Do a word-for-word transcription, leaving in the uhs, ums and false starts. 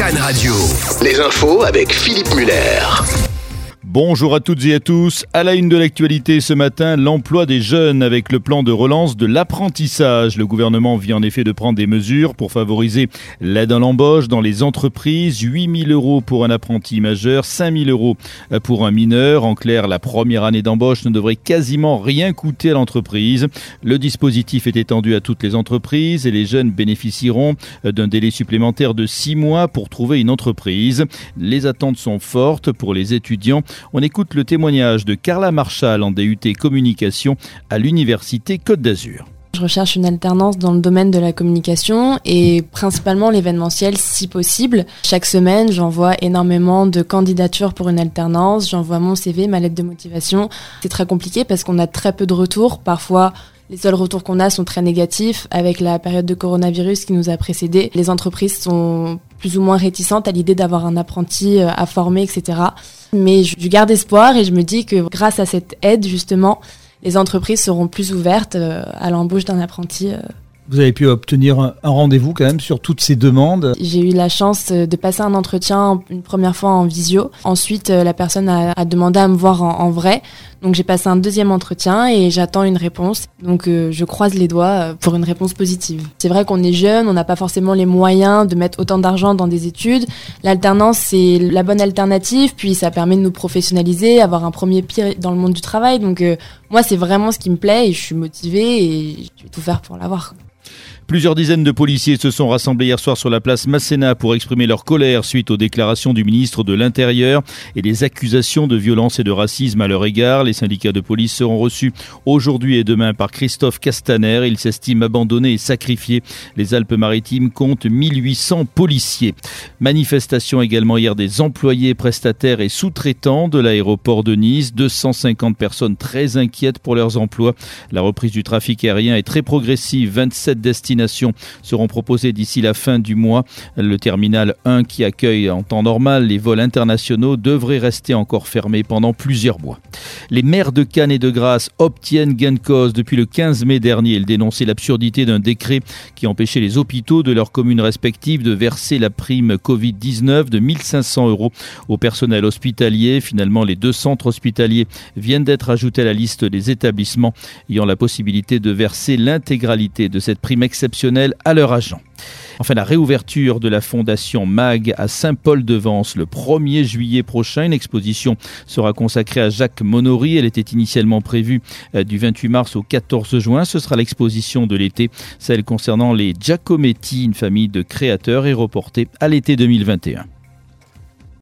Cannes Radio. Les infos avec Philippe Muller. Bonjour à toutes et à tous. À la une de l'actualité ce matin, l'emploi des jeunes avec le plan de relance de l'apprentissage. Le gouvernement vient en effet de prendre des mesures pour favoriser l'aide à l'embauche dans les entreprises. huit mille euros pour un apprenti majeur, cinq mille euros pour un mineur. En clair, la première année d'embauche ne devrait quasiment rien coûter à l'entreprise. Le dispositif est étendu à toutes les entreprises et les jeunes bénéficieront d'un délai supplémentaire de six mois pour trouver une entreprise. Les attentes sont fortes pour les étudiants. On écoute le témoignage de Carla Marchal en D U T Communication à l'Université Côte d'Azur. Je recherche une alternance dans le domaine de la communication et principalement l'événementiel si possible. Chaque semaine, j'envoie énormément de candidatures pour une alternance. J'envoie mon C V, ma lettre de motivation. C'est très compliqué parce qu'on a très peu de retours. Parfois, les seuls retours qu'on a sont très négatifs. Avec la période de coronavirus qui nous a précédés, les entreprises sont plus ou moins réticentes à l'idée d'avoir un apprenti à former, et cetera. Mais je garde espoir et je me dis que grâce à cette aide, justement, les entreprises seront plus ouvertes à l'embauche d'un apprenti. Vous avez pu obtenir un rendez-vous quand même sur toutes ces demandes. J'ai eu la chance de passer un entretien une première fois en visio. Ensuite, la personne a, a demandé à me voir en, en vrai. Donc j'ai passé un deuxième entretien et j'attends une réponse. Donc euh, je croise les doigts pour une réponse positive. C'est vrai qu'on est jeune, on n'a pas forcément les moyens de mettre autant d'argent dans des études. L'alternance, c'est la bonne alternative, puis ça permet de nous professionnaliser, avoir un premier pied dans le monde du travail. Donc euh, moi, c'est vraiment ce qui me plaît et je suis motivée et je vais tout faire pour l'avoir. Plusieurs dizaines de policiers se sont rassemblés hier soir sur la place Masséna pour exprimer leur colère suite aux déclarations du ministre de l'Intérieur et les accusations de violence et de racisme à leur égard. Les syndicats de police seront reçus aujourd'hui et demain par Christophe Castaner. Il s'estime abandonné et sacrifié. Les Alpes-Maritimes comptent mille huit cents policiers. Manifestation également hier des employés, prestataires et sous-traitants de l'aéroport de Nice. deux cent cinquante personnes très inquiètes pour leurs emplois. La reprise du trafic aérien est très progressive. vingt-sept destinations seront proposées d'ici la fin du mois. Le terminal un qui accueille en temps normal les vols internationaux devrait rester encore fermé pendant plusieurs mois. Les maires de Cannes et de Grasse obtiennent gain de cause depuis le quinze mai dernier. Ils dénonçaient l'absurdité d'un décret qui empêchait les hôpitaux de leurs communes respectives de verser la prime covid dix-neuf de mille cinq cents euros au personnel hospitalier. Finalement, les deux centres hospitaliers viennent d'être ajoutés à la liste des établissements ayant la possibilité de verser l'intégralité de cette prime exceptionnelle à leurs agents. Enfin, la réouverture de la Fondation MAG à Saint-Paul-de-Vence le premier juillet prochain. Une exposition sera consacrée à Jacques Monory. Elle était initialement prévue du vingt-huit mars au quatorze juin. Ce sera l'exposition de l'été, celle concernant les Giacometti, une famille de créateurs, est reportée à l'été deux mille vingt et un.